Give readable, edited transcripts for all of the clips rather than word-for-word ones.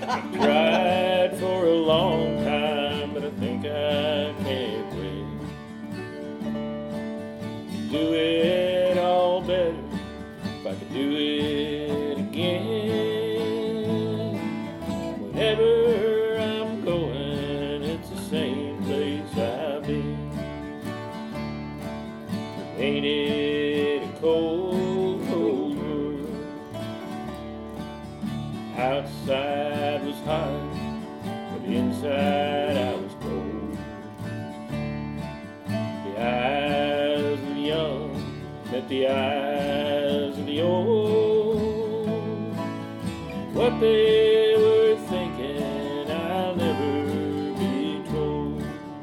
Tried for a long time, but I think I can't wait. Do it all better if I could do it again. Whenever I'm going, it's the same place I've been. Ain't it a cold, cold world? Outside was hot, but inside I was cold. The eyes of the young met the eyes of the old. What they were thinking, I'll never be told.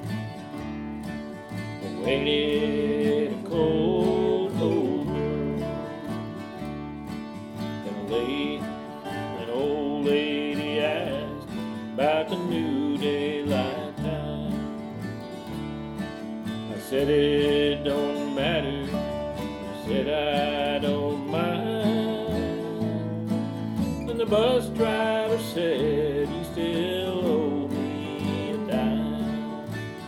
Oh, ain't it a cold, cold world? Then an old lady asked about the new daylight time. I said it don't matter. I said I don't mind. And the bus driver said you still owe me a dime.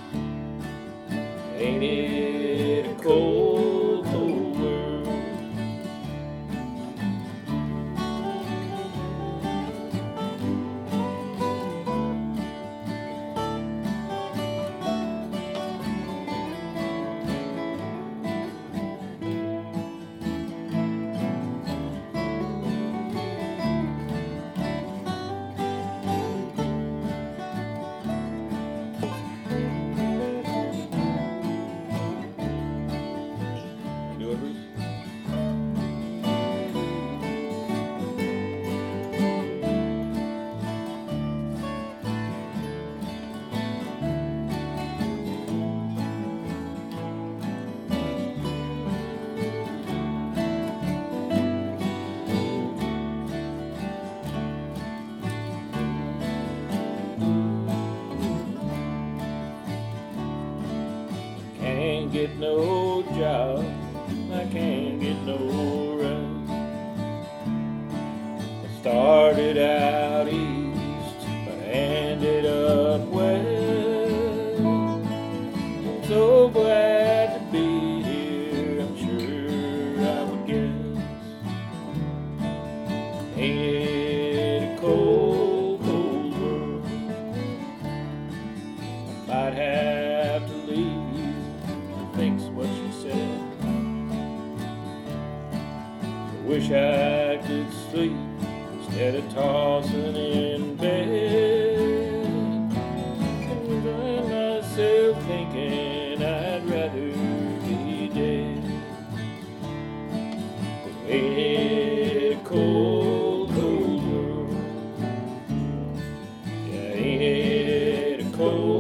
Ain't it a cold, cold world? Do it, Bruce? Can't get no job, I can't get no rest. I started out east, but I ended up west. I'm so glad to be here, I'm sure I would guess. Ain't it a cold, cold world? I might have to leave, thinks what she said. I wish I could sleep instead of tossing in bed. And find myself thinking I'd rather be dead. Ain't it a cold, cold world? Yeah, ain't it a cold